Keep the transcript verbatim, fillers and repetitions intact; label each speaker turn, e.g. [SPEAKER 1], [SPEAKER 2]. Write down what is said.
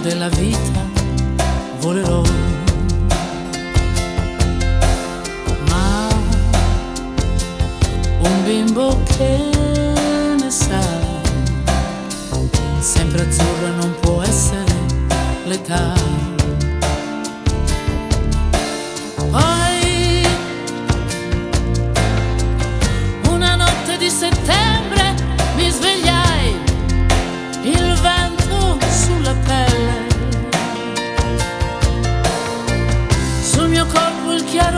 [SPEAKER 1] della vita volerò, ma un bimbo che ne sa, sempre azzurra non può essere l'età.